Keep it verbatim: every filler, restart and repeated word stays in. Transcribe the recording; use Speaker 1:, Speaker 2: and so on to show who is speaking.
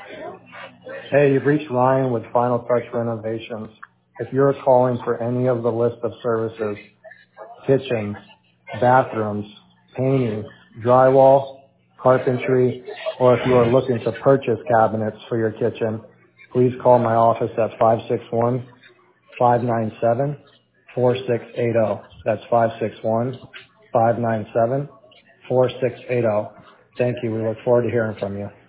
Speaker 1: Hey, you've reached Ryan with Final Touch Renovations. If you're calling for any of the list of services, kitchens, bathrooms, painting, drywall, carpentry, or if you are looking to purchase cabinets for your kitchen, please call my office at five six one, five nine seven, four six eight zero. That's five six one, five nine seven, four six eight zero. Thank you. We look forward to hearing from you.